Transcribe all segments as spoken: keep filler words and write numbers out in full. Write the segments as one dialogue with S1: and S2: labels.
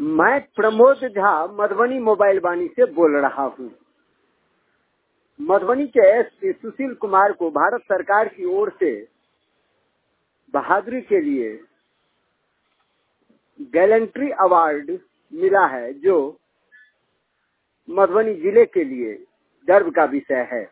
S1: मैं प्रमोद झा मधुबनी मोबाइल वाणी से बोल रहा हूँ। मधुबनी के एसपी सुशील कुमार को भारत सरकार की ओर से बहादुरी के लिए गैलेंट्री अवार्ड मिला है, जो मधुबनी जिले के लिए गर्व का विषय है।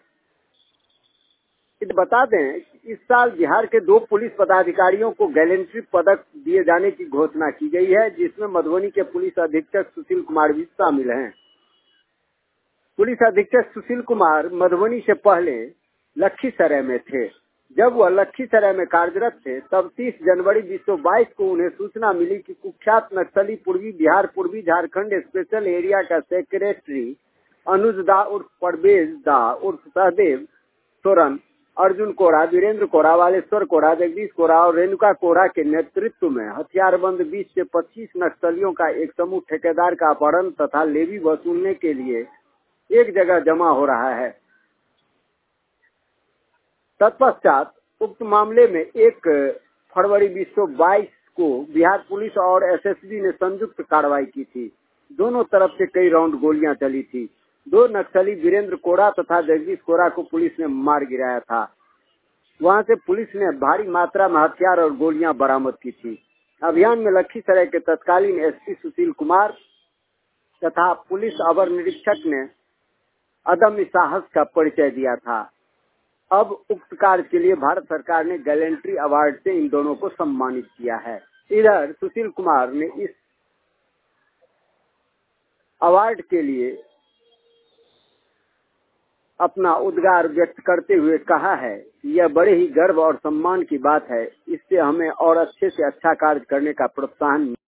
S1: बता दें, इस साल बिहार के दो पुलिस पदाधिकारियों को गैलेंट्री पदक दिए जाने की घोषणा की गई है, जिसमें मधुबनी के पुलिस अधीक्षक सुशील कुमार भी शामिल हैं। पुलिस अधीक्षक सुशील कुमार मधुबनी से पहले लखीसराय में थे। जब वह लखीसराय में कार्यरत थे, तब तीस जनवरी बीस सौ बाईस को उन्हें सूचना मिली कि कुख्यात नक्सली पूर्वी बिहार पूर्वी झारखंड स्पेशल एरिया का सेक्रेटरी अनुज दा उर्फ परवेज दा उर्फ सहदेव सोरन, अर्जुन कोरा, वीरेंद्र कोरा, वालेश्वर कोरा, जगदीश कोरा और रेणुका कोरा के नेतृत्व में हथियारबंद बीस से पच्चीस नक्सलियों का एक समूह ठेकेदार का अपहरण तथा लेवी वसूलने के लिए एक जगह जमा हो रहा है। तत्पश्चात उक्त मामले में एक फरवरी बीस सौ बाईस को बिहार पुलिस और एसएसबी ने संयुक्त कार्रवाई की थी। दोनों तरफ से कई राउंड गोलियां चली थी। दो नक्सली वीरेंद्र कोरा तथा जगदीश कोरा को पुलिस ने मार गिराया था। वहां से पुलिस ने भारी मात्रा में हथियार और गोलियां बरामद की थी। अभियान में लखीसराय के तत्कालीन एसपी सुशील कुमार तथा पुलिस अवर निरीक्षक ने अदम्य साहस का परिचय दिया था। अब उक्त कार्य के लिए भारत सरकार ने गैलेंट्री अवार्ड से इन दोनों को सम्मानित किया है। इधर सुशील कुमार ने इस अवार्ड के लिए अपना उद्गार व्यक्त करते हुए कहा है कि यह बड़े ही गर्व और सम्मान की बात है। इससे हमें और अच्छे से अच्छा कार्य करने का प्रोत्साहन